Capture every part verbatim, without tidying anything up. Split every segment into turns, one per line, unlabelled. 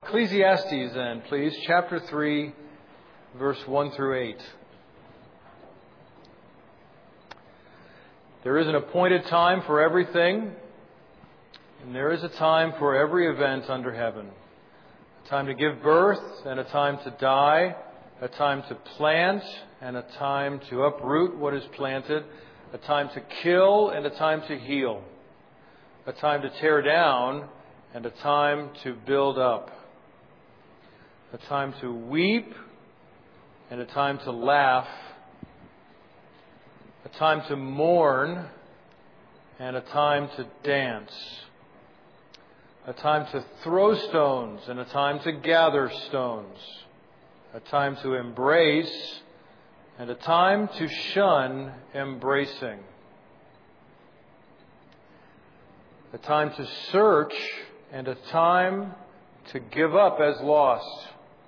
Ecclesiastes then, please, chapter three, verse one through eight. There is an appointed time for everything, and there is a time for every event under heaven. A time to give birth, and a time to die, a time to plant, and a time to uproot what is planted, a time to kill, and a time to heal, a time to tear down, and a time to build up, a time to weep and a time to laugh, a time to mourn and a time to dance, a time to throw stones and a time to gather stones, a time to embrace and a time to shun embracing, a time to search and a time to give up as lost,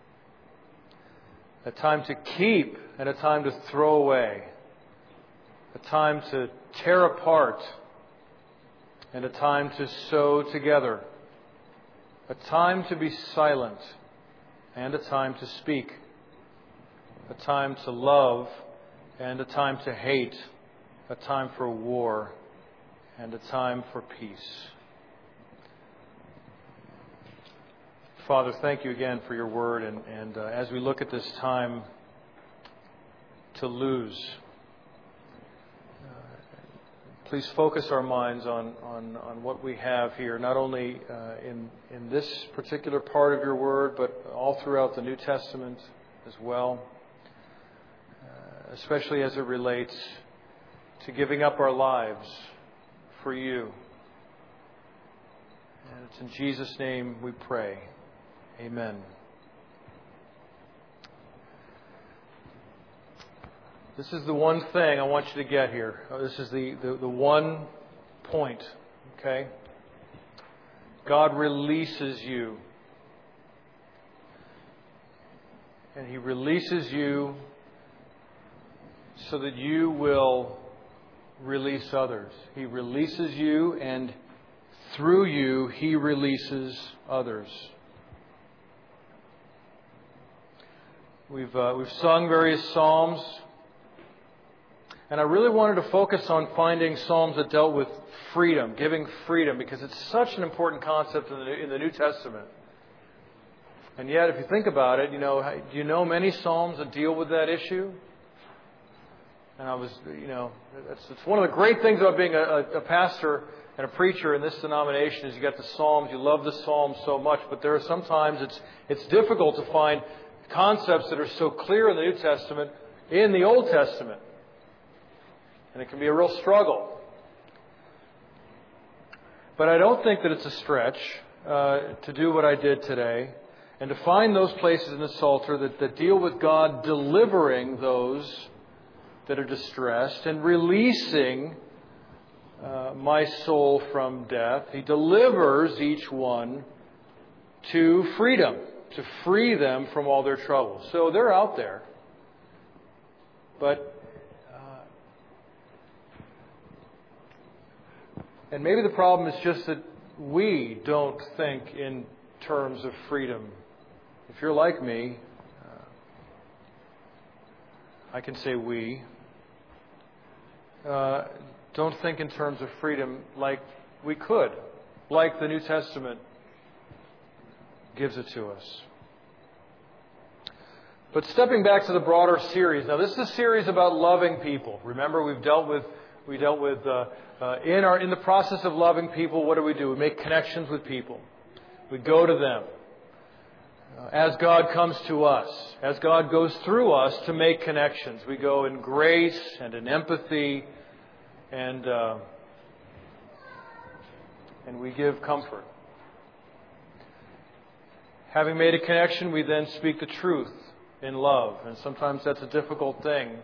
a time to keep and a time to throw away, a time to tear apart and a time to sew together, a time to be silent and a time to speak, a time to love and a time to hate, a time for war and a time for peace. Father, thank you again for your word, and, and uh, as we look at this time to lose, uh, please focus our minds on, on, on what we have here, not only uh, in, in this particular part of your word, but all throughout the New Testament as well, uh, especially as it relates to giving up our lives for you. And it's in Jesus' name we pray. Amen. This is the one thing I want you to get here. This is the, the, the one point. Okay? God releases you. And He releases you so that you will release others. He releases you, and through you, He releases others. We've uh, we've sung various psalms, and I really wanted to focus on finding psalms that dealt with freedom, giving freedom, because it's such an important concept in the in the New Testament. And yet, if you think about it, you know, do you know many psalms that deal with that issue? And I was, you know, it's, it's one of the great things about being a, a pastor and a preacher in this denomination is you got the psalms, you love the psalms so much, but there are sometimes it's it's difficult to find concepts that are so clear in the New Testament in the Old Testament. And it can be a real struggle. But I don't think that it's a stretch uh, to do what I did today and to find those places in the Psalter that, that deal with God delivering those that are distressed and releasing uh, my soul from death. He delivers each one to freedom, to free them from all their troubles. So they're out there. But, uh, and maybe the problem is just that we don't think in terms of freedom. If you're like me, uh, I can say we, uh, don't think in terms of freedom like we could, like the New Testament gives it to us. But stepping back to the broader series, now this is a series about loving people. Remember, we've dealt with we dealt with uh, uh, in our in the process of loving people. What do we do? We make connections with people. We go to them uh, as God comes to us, as God goes through us to make connections. We go in grace and in empathy, and uh, and we give comfort. Having made a connection, we then speak the truth in love. And sometimes that's a difficult thing.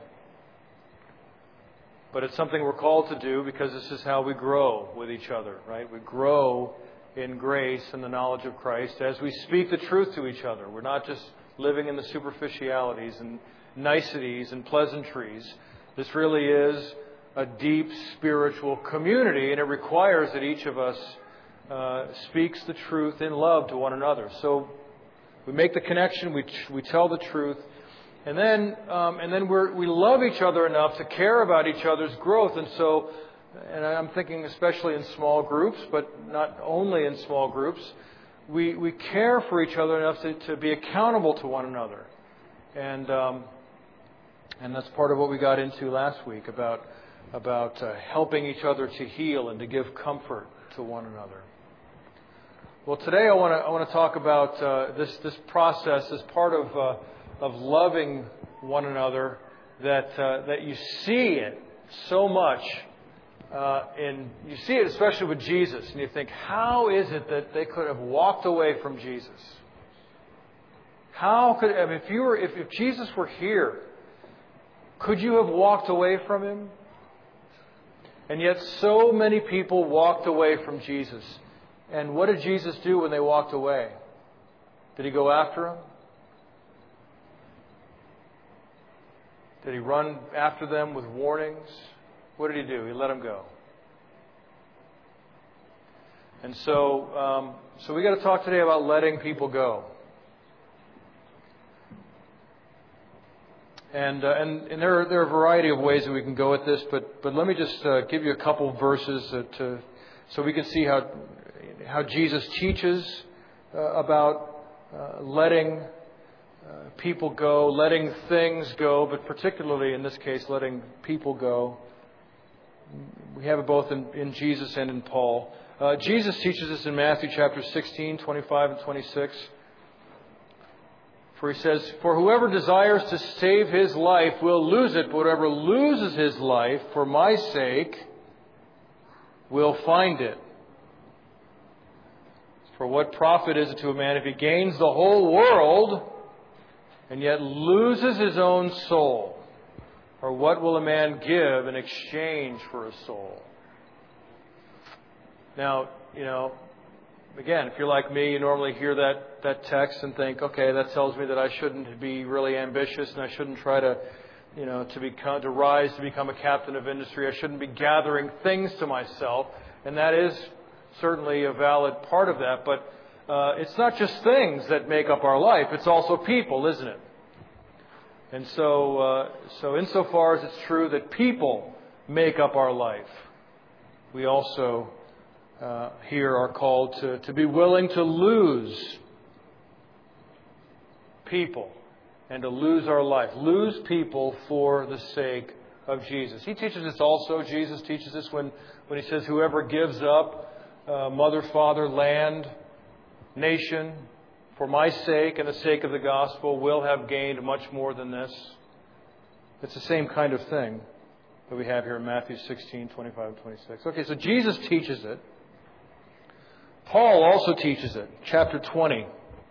But it's something we're called to do because this is how we grow with each other, right? We grow in grace and the knowledge of Christ as we speak the truth to each other. We're not just living in the superficialities and niceties and pleasantries. This really is a deep spiritual community, and it requires that each of us uh, speaks the truth in love to one another. So We make the connection. We we tell the truth, and then um, and then we we love each other enough to care about each other's growth. And so, and I'm thinking especially in small groups, but not only in small groups. We we care for each other enough to, to be accountable to one another, and um, and that's part of what we got into last week about about uh, helping each other to heal and to give comfort to one another. Well, today I want to I want to talk about uh, this this process as part of uh, of loving one another. That uh, that you see it so much, uh, in you see it especially with Jesus, and you think, how is it that they could have walked away from Jesus? How could I mean, if you were if, if Jesus were here, could you have walked away from him? And yet, so many people walked away from Jesus. And what did Jesus do when they walked away? Did he go after them? Did he run after them with warnings? What did he do? He let them go. And so, um, so we got to talk today about letting people go. And, uh, and and there are there are a variety of ways that we can go with this, but but let me just uh, give you a couple verses that, uh, so we can see how how Jesus teaches uh, about uh, letting uh, people go, letting things go, but particularly in this case, letting people go. We have it both in, in Jesus and in Paul. Uh, Jesus teaches us in Matthew chapter sixteen, twenty-five and twenty-six. For he says, "For whoever desires to save his life will lose it, but whoever loses his life for my sake will find it. For what profit is it to a man if he gains the whole world and yet loses his own soul? Or what will a man give in exchange for his soul?" Now, you know, again, if you're like me, you normally hear that, that text and think, okay, that tells me that I shouldn't be really ambitious and I shouldn't try to, you know, to become, to rise to become a captain of industry. I shouldn't be gathering things to myself. And that is certainly a valid part of that. But uh, it's not just things that make up our life. It's also people, isn't it? And so, uh, so insofar as it's true that people make up our life, we also Uh, here are called to, to be willing to lose people and to lose our life. Lose people for the sake of Jesus. He teaches this also. Jesus teaches this when, when he says, whoever gives up uh, mother, father, land, nation, for my sake and the sake of the gospel will have gained much more than this. It's the same kind of thing that we have here in Matthew sixteen, twenty-five and twenty-six. Okay, so Jesus teaches it. Paul also teaches it. Chapter twenty.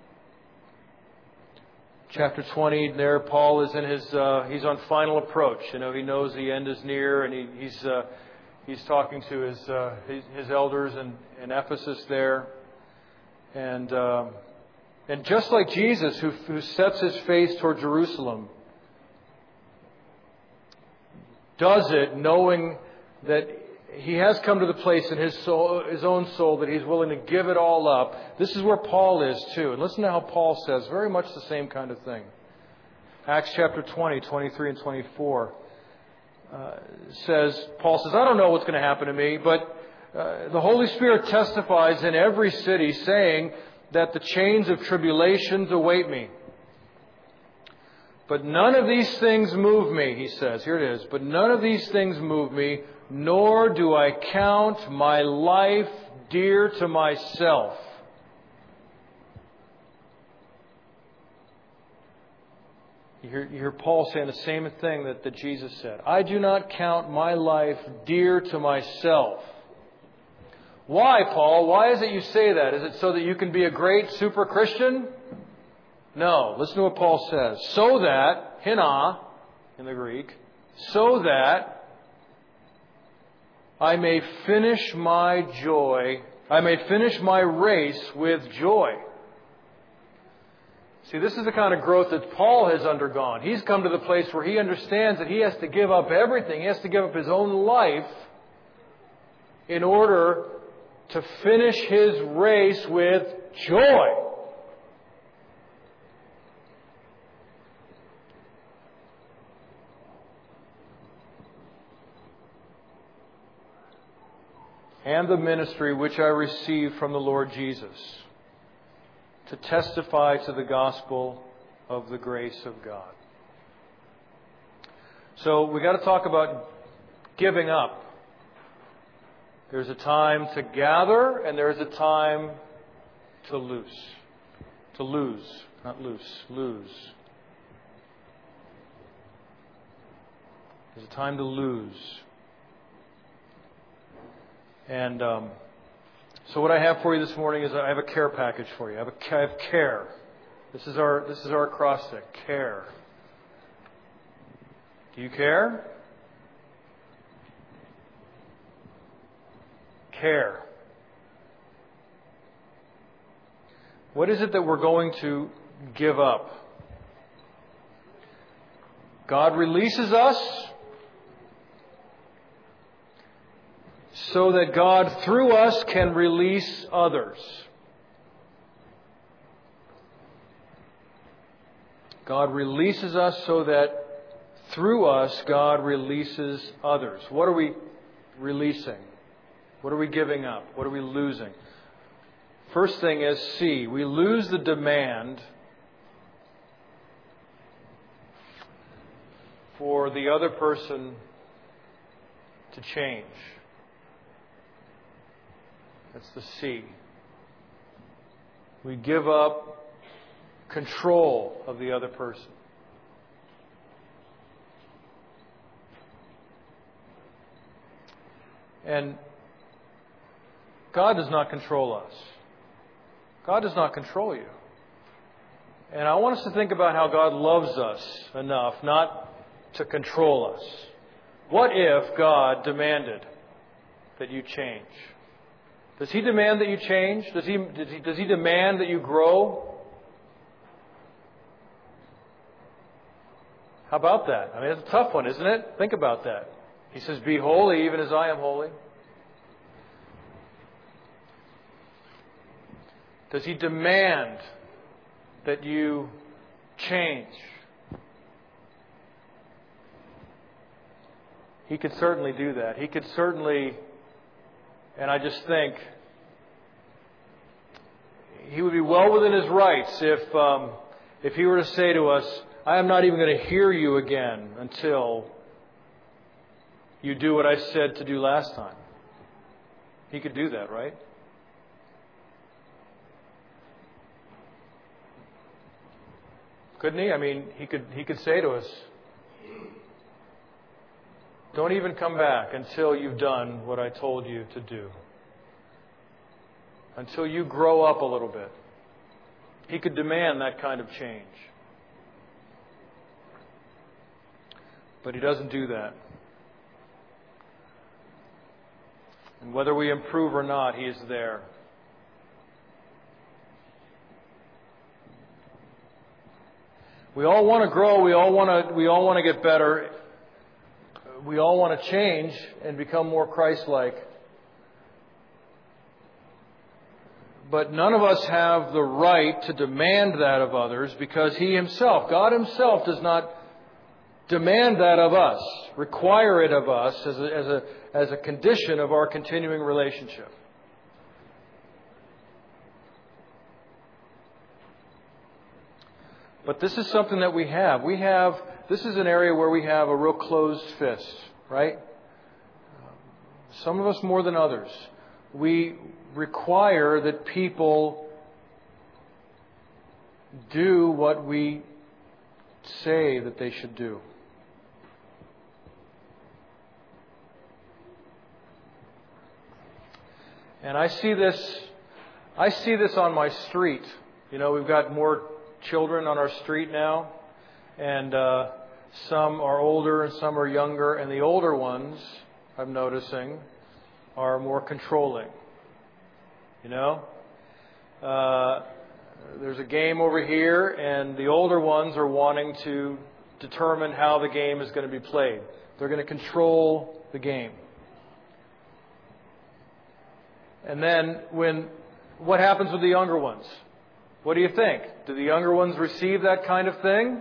Chapter twenty, there Paul is in his, uh, he's on final approach. You know, he knows the end is near, and he, he's uh, he's talking to his uh, his, his elders in, in Ephesus there. And uh, and just like Jesus, who, who sets his face toward Jerusalem, does it knowing that he has come to the place in his soul, his own soul, that he's willing to give it all up. This is where Paul is too. And listen to how Paul says very much the same kind of thing. Acts chapter twenty, twenty-three and twenty-four uh, says, Paul says, I don't know what's going to happen to me, but uh, the Holy Spirit testifies in every city, saying that the chains of tribulations await me. But none of these things move me, he says. Here it is. But none of these things move me, nor do I count my life dear to myself. You hear, you hear Paul saying the same thing that, that Jesus said. I do not count my life dear to myself. Why, Paul? Why is it you say that? Is it so that you can be a great super Christian? No. Listen to what Paul says. So that, hina in the Greek, so that I may finish my joy, I may finish my race with joy. See, this is the kind of growth that Paul has undergone. He's come to the place where he understands that he has to give up everything. He has to give up his own life in order to finish his race with joy. and the ministry which I received from the Lord Jesus, to testify to the gospel of the grace of God. So we got to talk about giving up. There's a time to gather, and there's a time to lose. To lose, not loose, lose. There's a time to lose. And um, so what I have for you this morning is I have a care package for you. I have, a, I have care. This is our this is our acrostic, care. Do you care? Care. What is it that we're going to give up? God releases us so that God, through us, can release others. God releases us so that through us, God releases others. What are we releasing? What are we giving up? What are we losing? First thing is C. We lose the demand for the other person to change. That's the C. We give up control of the other person. And God does not control us. God does not control you. And I want us to think about how God loves us enough not to control us. What if God demanded that you change? Does He demand that you change? Does He, does He, does He demand that you grow? How about that? I mean, it's a tough one, isn't it? Think about that. He says, "Be holy even as I am holy." Does He demand that you change? He could certainly do that. He could certainly, and I just think, He would be well within His rights if, um, if He were to say to us, "I am not even going to hear you again until you do what I said to do last time." He could do that, right? Couldn't He? I mean, He could He could say to us, "Don't even come back until you've done what I told you to do. Until you grow up a little bit." He could demand that kind of change. But He doesn't do that. And whether we improve or not, He is there. We all want to grow. We all want to. We all want to get better. We all want to change and become more Christ-like. But none of us have the right to demand that of others, because He Himself, God Himself, does not demand that of us, require it of us as a, as a, as a condition of our continuing relationship. But this is something that we have. We have, this is an area where we have a real closed fist, right? Some of us more than others. We require that people do what we say that they should do. And I see this, I see this on my street. You know, we've got more children on our street now, and uh, some are older and some are younger, and the older ones, I'm noticing, are more controlling. You know, uh, there's a game over here, and the older ones are wanting to determine how the game is going to be played. They're going to control the game. And then when, what happens with the younger ones? What do you think? Do the younger ones receive that kind of thing?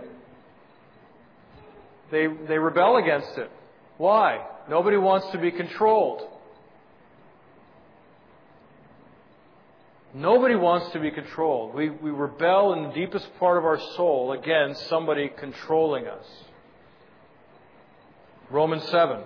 They they rebel against it. Why? Nobody wants to be controlled. Nobody wants to be controlled. We, we rebel in the deepest part of our soul against somebody controlling us. Romans seven.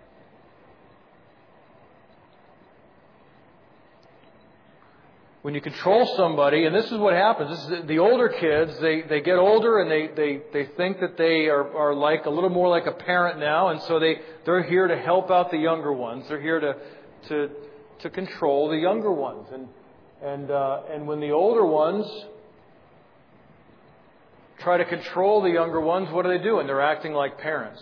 When you control somebody, and this is what happens, this is the, the older kids, they, they get older and they, they, they think that they are, are like a little more like a parent now, and so they, they're here to help out the younger ones. They're here to to, to control the younger ones. And And uh, and when the older ones try to control the younger ones, what are they doing? They're acting like parents.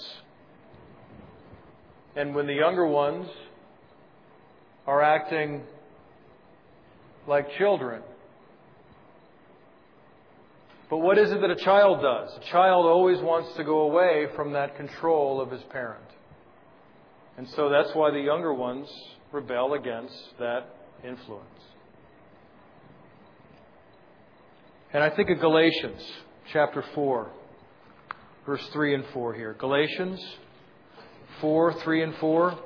And when the younger ones are acting like children. But what is it that a child does? A child always wants to go away from that control of his parent. And so that's why the younger ones rebel against that influence. And I think of Galatians chapter four, verse three and four here. Galatians four, three and four.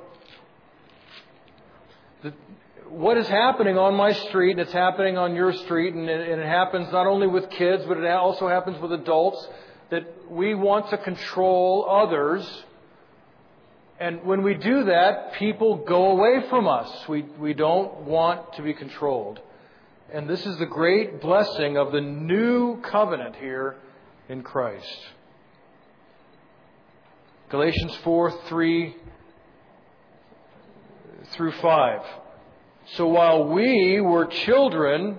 The, what is happening on my street, and it's happening on your street, and it, and it happens not only with kids, but it also happens with adults, that we want to control others. And when we do that, people go away from us. We, we don't want to be controlled. And this is the great blessing of the new covenant here in Christ. Galatians four, three through five. So while we were children,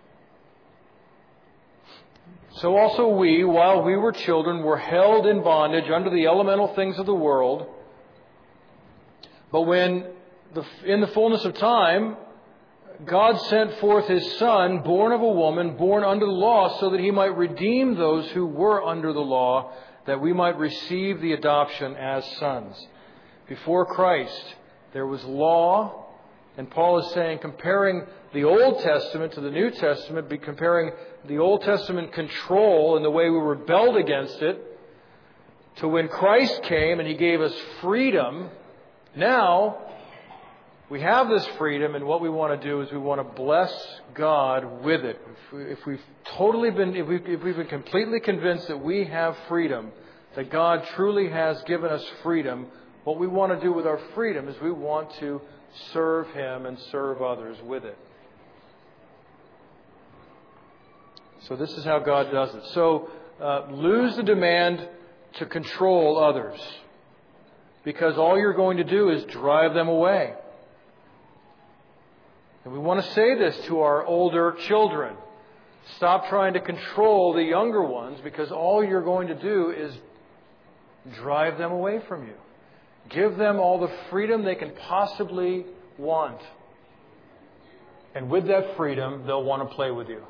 so also we, while we were children, were held in bondage under the elemental things of the world. But when, the, in the fullness of time, God sent forth His Son, born of a woman, born under the law, so that He might redeem those who were under the law, that we might receive the adoption as sons. Before Christ, there was law, and Paul is saying, comparing the Old Testament to the New Testament, be comparing the Old Testament control and the way we rebelled against it, to when Christ came and He gave us freedom. Now, we have this freedom, and what we want to do is we want to bless God with it. If, we, if we've totally been, if, we, if we've been completely convinced that we have freedom, that God truly has given us freedom, what we want to do with our freedom is we want to serve Him and serve others with it. So this is how God does it. So uh, lose the demand to control others, because all you're going to do is drive them away. And we want to say this to our older children. Stop trying to control the younger ones, because all you're going to do is drive them away from you. Give them all the freedom they can possibly want. And with that freedom, they'll want to play with you.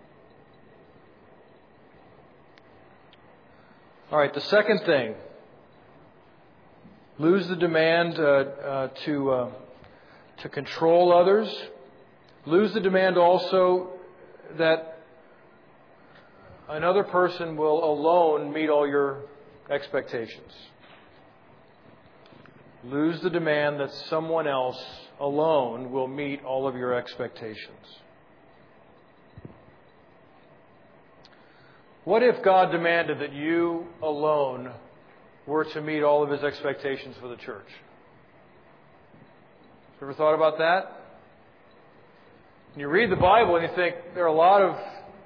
All right, the second thing. Lose the demand uh, uh, to, uh, to control others. Lose the demand also that another person will alone meet all your expectations. Lose the demand that someone else alone will meet all of your expectations. What if God demanded that you alone were to meet all of His expectations for the church? Ever thought about that? You read the Bible and you think there are a lot of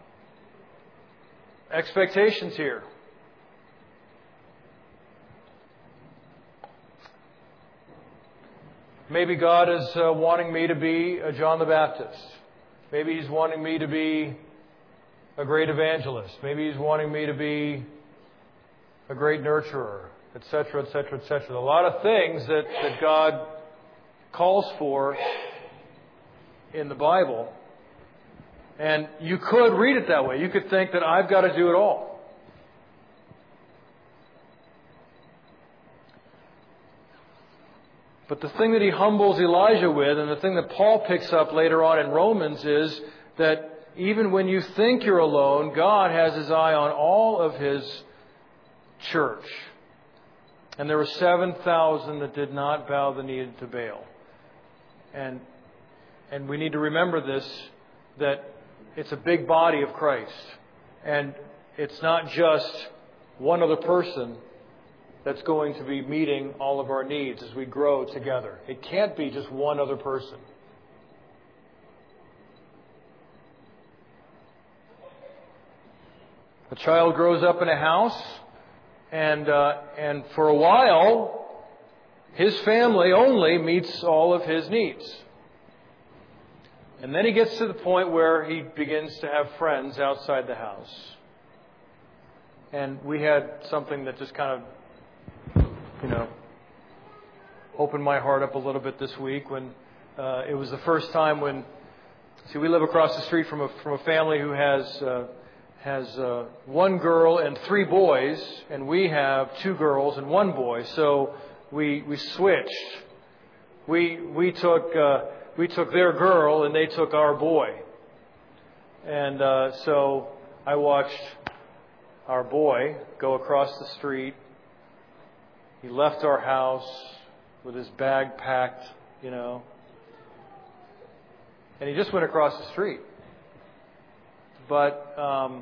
expectations here. Maybe God is uh, wanting me to be a John the Baptist. Maybe He's wanting me to be a great evangelist. Maybe He's wanting me to be a great nurturer, et cetera, et cetera, et cetera. A lot of things that, that God calls for in the Bible. And you could read it that way. You could think that I've got to do it all. But the thing that He humbles Elijah with, and the thing that Paul picks up later on in Romans, is that even when you think you're alone, God has His eye on all of His church. And there were seven thousand that did not bow the knee to Baal. And and we need to remember this that it's a big body of Christ. And it's not just one other person that's going to be meeting all of our needs as we grow together. It can't be just one other person. A child grows up in a house, and uh, and for a while, his family only meets all of his needs. And then he gets to the point where he begins to have friends outside the house. And we had something that just kind of, you know, opened my heart up a little bit this week when uh, it was the first time when, see, we live across the street from a from a family who has uh, has uh, one girl and three boys, and we have two girls and one boy. So we we switched. We we took uh, we took their girl and they took our boy, and uh, so I watched our boy go across the street. He left our house with his bag packed, you know, and he just went across the street. But um,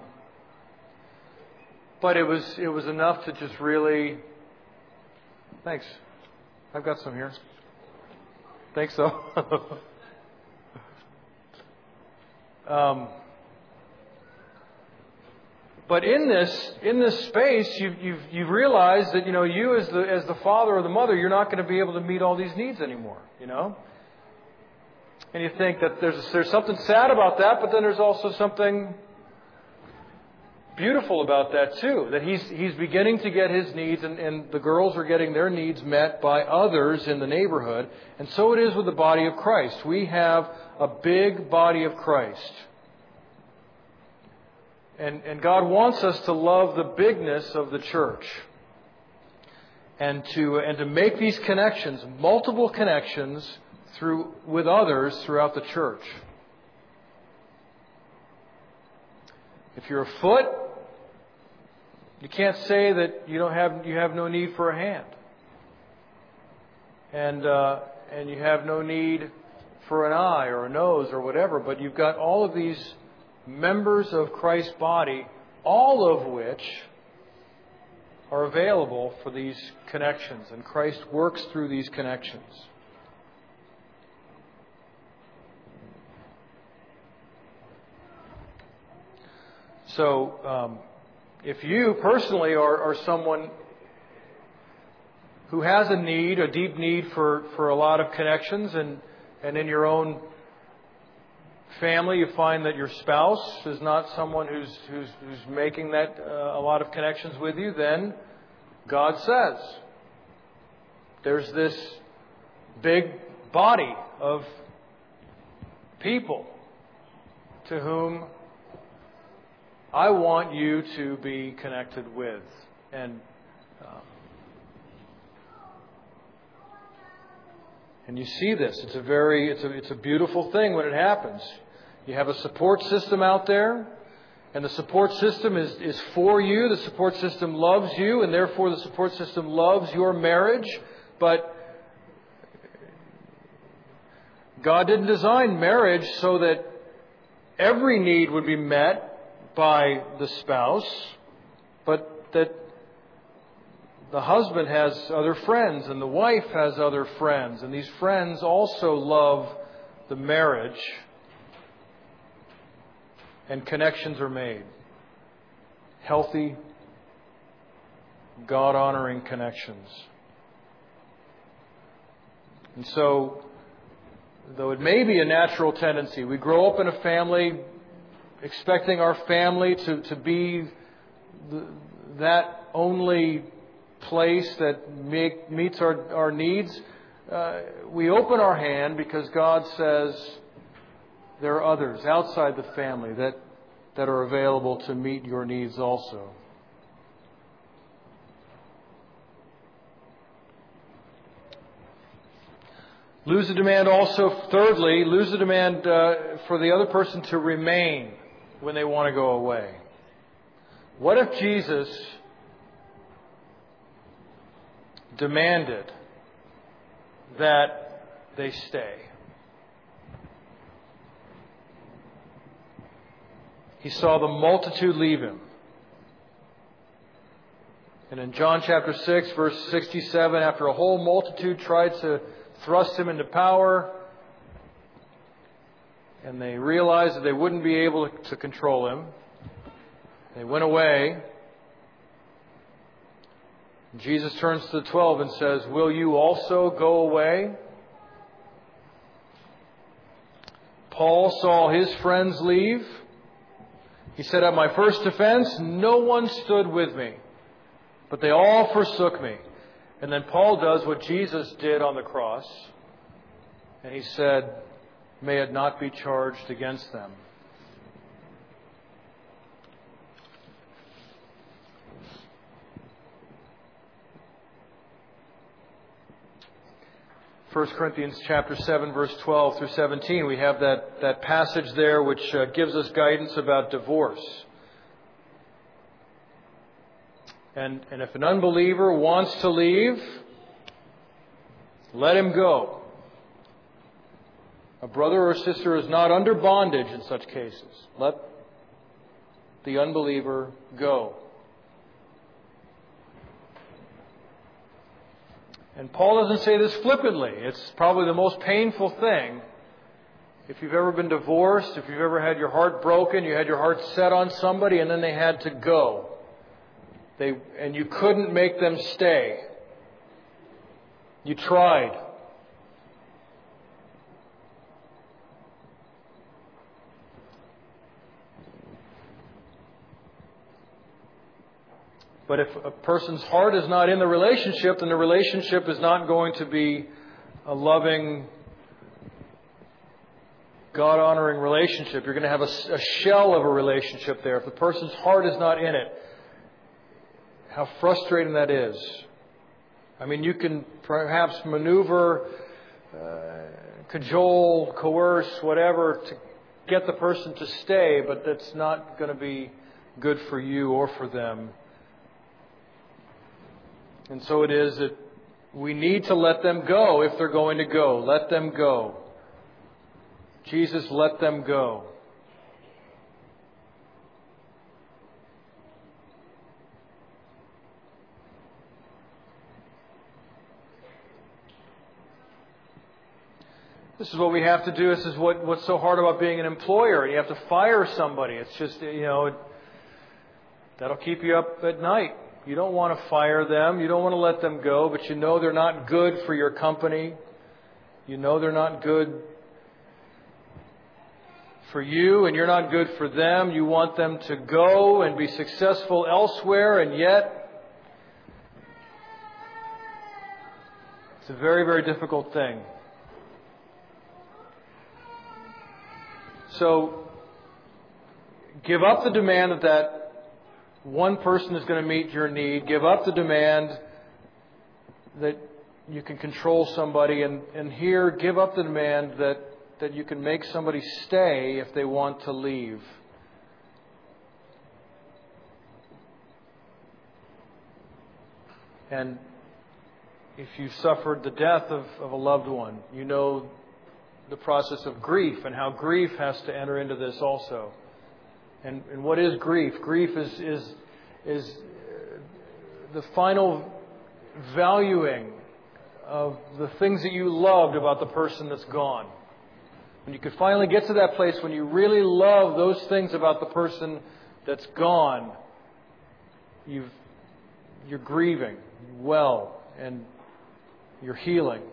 but it was it was enough to just really. Thanks. I've got some here. Think so. um, but in this in this space, you've you've you've realized that you know you as the as the father or the mother, you're not going to be able to meet all these needs anymore. You know. And you think that there's there's something sad about that, but then there's also something beautiful about that too. That he's he's beginning to get his needs, and, and the girls are getting their needs met by others in the neighborhood. And so it is with the body of Christ. We have a big body of Christ. And and God wants us to love the bigness of the church. And to and to make these connections, multiple connections, through with others throughout the church. If you're a foot, you can't say that you don't have you have no need for a hand, and uh, and you have no need for an eye or a nose or whatever. But you've got all of these members of Christ's body, all of which are available for these connections, and Christ works through these connections. So, um, if you personally are, are someone who has a need, a deep need for, for a lot of connections, and, and in your own family you find that your spouse is not someone who's, who's, who's making that uh, a lot of connections with you, then God says there's this big body of people to whom I want you to be connected with. And um, and you see this. It's a very it's a it's a beautiful thing when it happens. You have a support system out there, and the support system is, is for you. The support system loves you, and therefore the support system loves your marriage. But God didn't design marriage so that every need would be met by the spouse, but that the husband has other friends and the wife has other friends, and these friends also love the marriage, and connections are made. Healthy, God-honoring connections. And so, though it may be a natural tendency, we grow up in a family expecting our family to, to be the, that only place that make, meets our, our needs, uh, we open our hand because God says there are others outside the family that, that are available to meet your needs also. Lose the demand also, thirdly, lose the demand uh, for the other person to remain when they want to go away. What if Jesus demanded that they stay? he saw the multitude leave him. And in John chapter six, verse sixty-seven, after a whole multitude tried to thrust him into power, and they realized that they wouldn't be able to control him, they went away. Jesus turns to the twelve and says, "Will you also go away?" Paul saw his friends leave. He said, "At my first offense, no one stood with me, but they all forsook me." And then Paul does what Jesus did on the cross. And he said, "May it not be charged against them." First Corinthians chapter seven, verse twelve through seventeen, we have that, that passage there which uh, gives us guidance about divorce. And, and if an unbeliever wants to leave, let him go. A brother or sister is not under bondage in such cases. Let the unbeliever go. And Paul doesn't say this flippantly. It's probably the most painful thing. If you've ever been divorced, if you've ever had your heart broken, you had your heart set on somebody and then they had to go. They, and you couldn't make them stay. You tried. But if a person's heart is not in the relationship, then the relationship is not going to be a loving, God-honoring relationship. You're going to have a, a shell of a relationship there. If the person's heart is not in it, how frustrating that is. I mean, you can perhaps maneuver, uh, cajole, coerce, whatever, to get the person to stay, but that's not going to be good for you or for them. And so it is that we need to let them go if they're going to go. Let them go. Jesus let them go. This is what we have to do. This is what, what's so hard about being an employer. You have to fire somebody. It's just, you know, it, that'll keep you up at night. You don't want to fire them. You don't want to let them go, but you know they're not good for your company. You know they're not good for you, and you're not good for them. You want them to go and be successful elsewhere, and yet it's a very, very difficult thing. So give up the demand that that one person is going to meet your need. Give up the demand that you can control somebody. And, and here, give up the demand that, that you can make somebody stay if they want to leave. And if you've suffered the death of, of a loved one, you know the process of grief and how grief has to enter into this also. And, and what is grief? Grief is, is, is the final valuing of the things that you loved about the person that's gone. When you could finally get to that place when you really love those things about the person that's gone, you've, you're grieving well and you're healing.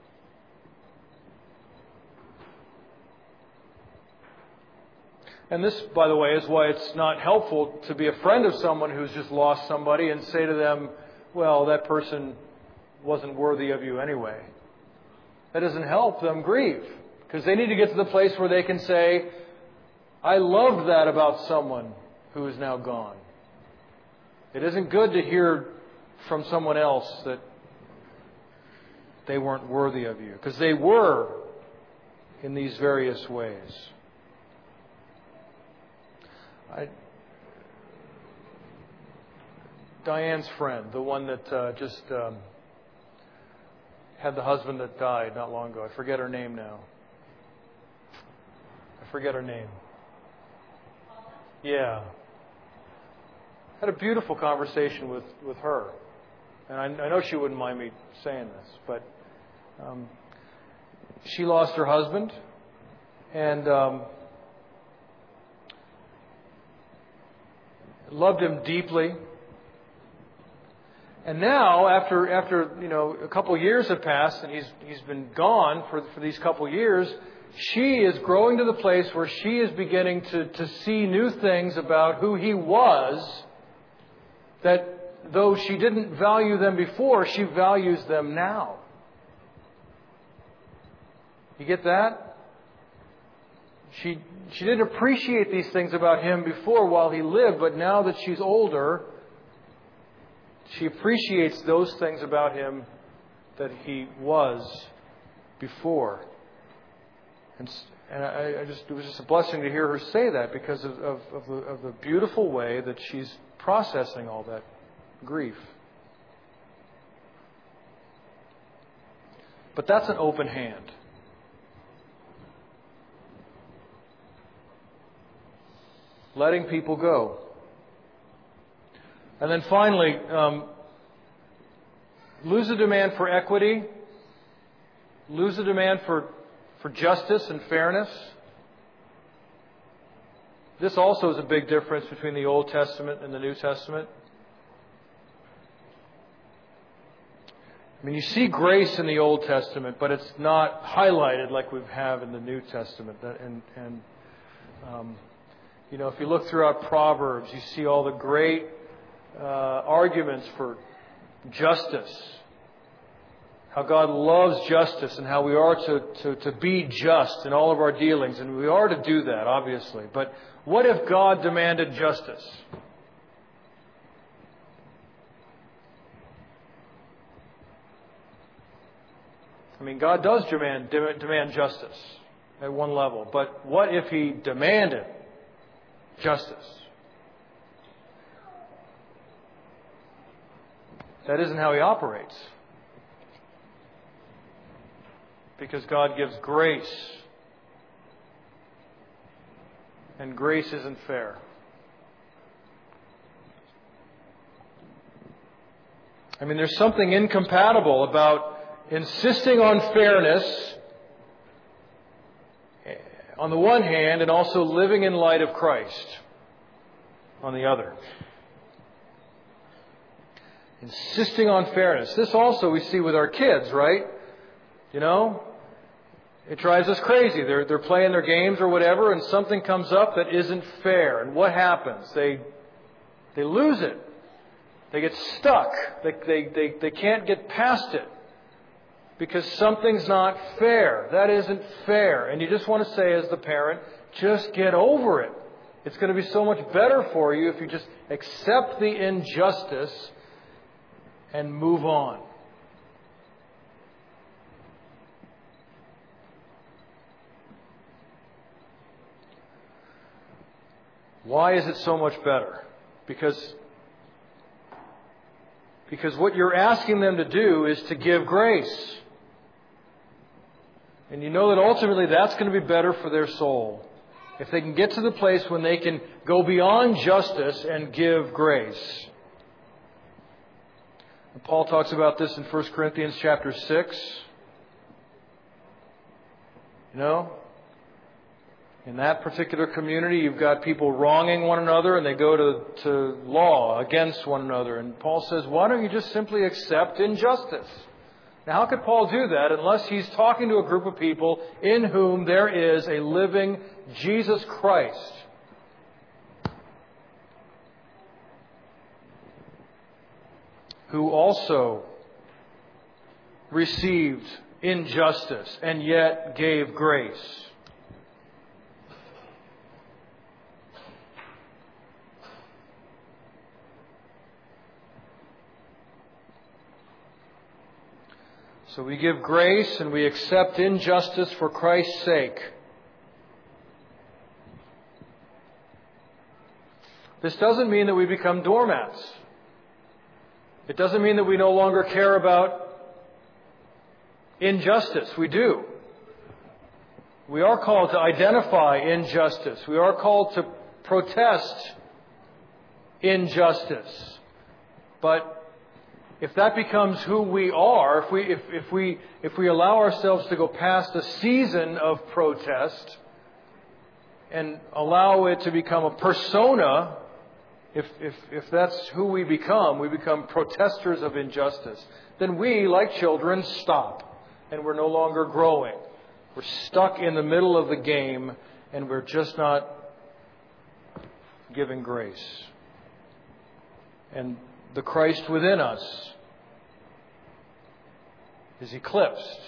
And this, by the way, is why it's not helpful to be a friend of someone who's just lost somebody and say to them, well, that person wasn't worthy of you anyway. That doesn't help them grieve. Because they need to get to the place where they can say, I loved that about someone who is now gone. It isn't good to hear from someone else that they weren't worthy of you. Because they were in these various ways. I, Diane's friend, the one that uh, just um, had the husband that died not long ago. I forget her name now. I forget her name. Yeah. Had a beautiful conversation with, with her. And I, I know she wouldn't mind me saying this, but um, she lost her husband, and um, loved him deeply. And now, after after you know a couple of years have passed, and he's he's been gone for for these couple of years, she is growing to the place where she is beginning to to see new things about who he was, that though she didn't value them before, she values them now. You get that? She she didn't appreciate these things about him before while he lived, but now that she's older, she appreciates those things about him that he was before. And, and I, I just it was just a blessing to hear her say that because of, of, of, the, of the beautiful way that she's processing all that grief. But that's an open hand. Letting people go. And then finally, um, lose a demand for equity, lose a demand for, for justice and fairness. This also is a big difference between the Old Testament and the New Testament. I mean, you see grace in the Old Testament, but it's not highlighted like we have in the New Testament. And, and um, you know, if you look throughout Proverbs, you see all the great uh, arguments for justice. How God loves justice and how we are to, to, to be just in all of our dealings. And we are to do that, obviously. But what if God demanded justice? I mean, God does demand, demand justice at one level. But what if He demanded justice? That isn't how He operates. Because God gives grace. And grace isn't fair. I mean, there's something incompatible about insisting on fairness on the one hand and also living in light of Christ on the other. Insisting on fairness. This also we see with our kids, right? You know, it drives us crazy. They're they're playing their games or whatever, and something comes up that isn't fair. And what happens? They they lose it. They get stuck. They they they, they can't get past it. Because something's not fair. That isn't fair. And you just want to say as the parent, just get over it. It's going to be so much better for you if you just accept the injustice and move on. Why is it so much better? Because, because what you're asking them to do is to give grace. And you know that ultimately that's going to be better for their soul. If they can get to the place when they can go beyond justice and give grace. And Paul talks about this in First Corinthians chapter six. You know, in that particular community, you've got people wronging one another and they go to, to law against one another. And Paul says, why don't you just simply accept injustice? Now, how could Paul do that unless he's talking to a group of people in whom there is a living Jesus Christ? Who also received injustice and yet gave grace. So we give grace and we accept injustice for Christ's sake. This doesn't mean that we become doormats. It doesn't mean that we no longer care about injustice. We do. We are called to identify injustice. We are called to protest injustice. But if that becomes who we are, if we if, if we if we allow ourselves to go past a season of protest and allow it to become a persona, if if if that's who we become, we become protesters of injustice, then we, like children, stop and we're no longer growing. We're stuck in the middle of the game and we're just not giving grace. And the Christ within us is eclipsed.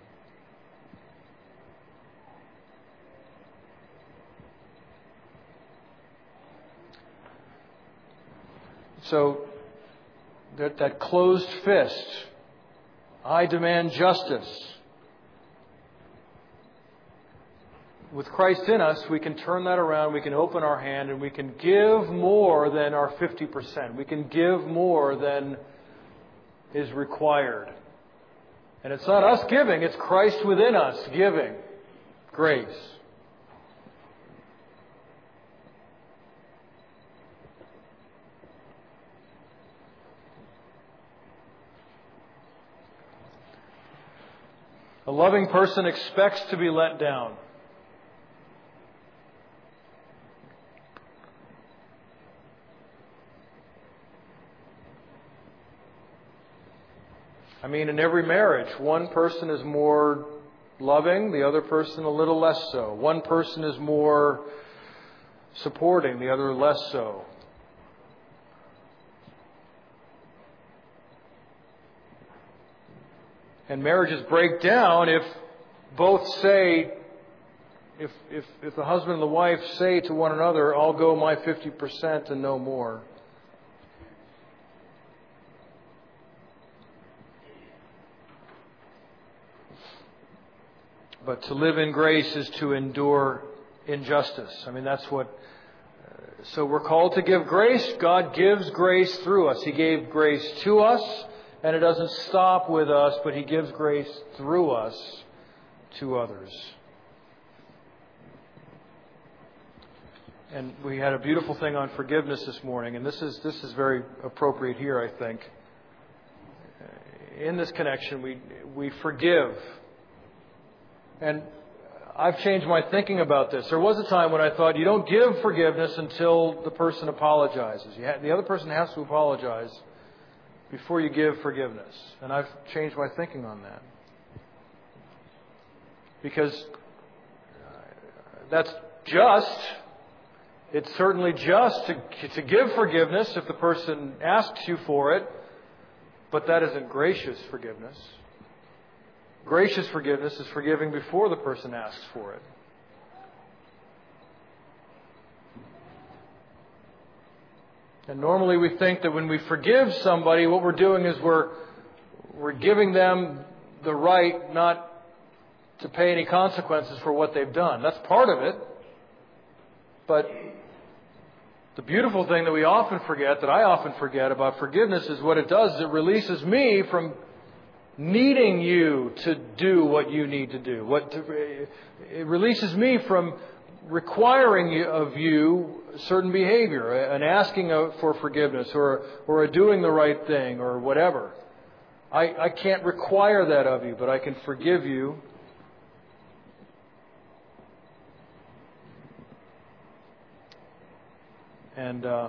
So that, that closed fist, I demand justice. With Christ in us, we can turn that around, we can open our hand, and we can give more than our fifty percent. We can give more than is required. And it's not us giving, it's Christ within us giving grace. A loving person expects to be let down. I mean, in every marriage, one person is more loving, the other person a little less so. One person is more supporting, the other less so. And marriages break down if both say, if, if, if the husband and the wife say to one another, I'll go my fifty percent and no more. But to live in grace is to endure injustice. I mean, that's what... Uh, so we're called to give grace. God gives grace through us. He gave grace to us, and it doesn't stop with us, but He gives grace through us to others. And we had a beautiful thing on forgiveness this morning, and this is this is very appropriate here, I think. In this connection, we we forgive. And I've changed my thinking about this. There was a time when I thought you don't give forgiveness until the person apologizes. You ha- the other person has to apologize before you give forgiveness. And I've changed my thinking on that. Because that's just. It's certainly just to, to give forgiveness if the person asks you for it. But that isn't gracious forgiveness. Gracious forgiveness is forgiving before the person asks for it. And normally we think that when we forgive somebody, what we're doing is we're we're giving them the right not to pay any consequences for what they've done. That's part of it. But the beautiful thing that we often forget, that I often forget about forgiveness, is what it does is it releases me from needing you to do what you need to do. What to, it releases me from requiring of you certain behavior, an asking for forgiveness, or or a doing the right thing, or whatever. I, I can't require that of you, but I can forgive you. And uh,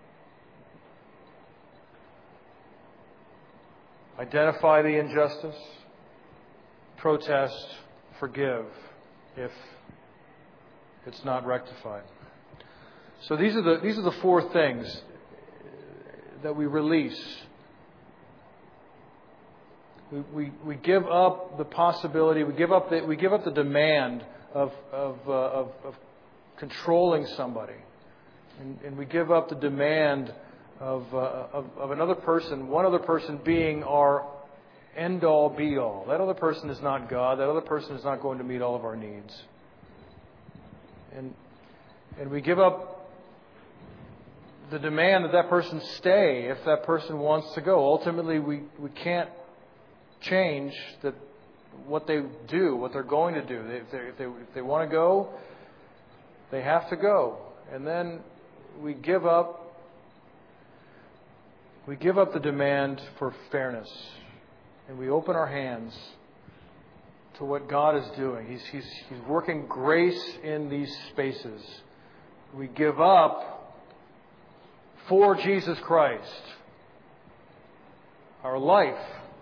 identify the injustice, protest, forgive if it's not rectified. So these are the these are the four things that we release. We we, we give up the possibility. We give up the we give up the demand of of uh, of, of controlling somebody, and, and we give up the demand Of, uh, of of another person, one other person being our end-all, be-all. That other person is not God. That other person is not going to meet all of our needs. And and we give up the demand that that person stay if that person wants to go. Ultimately, we, we can't change that what they do, what they're going to do. If they, if they, if they want to go, they have to go. And then we give up, we give up the demand for fairness. And we open our hands to what God is doing. He's, he's, he's working grace in these spaces. We give up for Jesus Christ our life,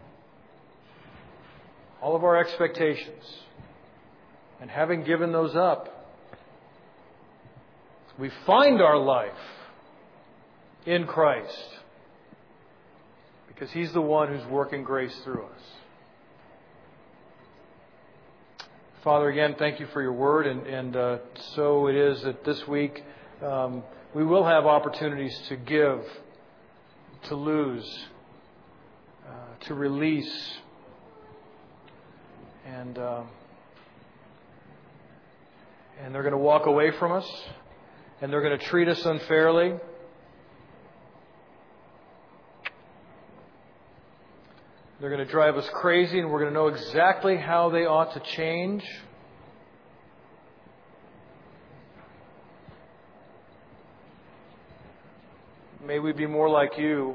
all of our expectations. And having given those up, we find our life in Christ because He's the one who's working grace through us. Father, again, thank you for your word. And, and uh, so it is that this week um, we will have opportunities to give, to lose, uh, to release. And, uh, and they're going to walk away from us. And they're going to treat us unfairly. They're going to drive us crazy, and we're going to know exactly how they ought to change. May we be more like you,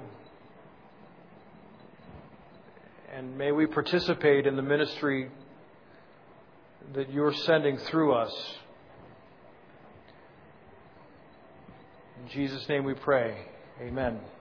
and may we participate in the ministry that you're sending through us. In Jesus' name we pray. Amen.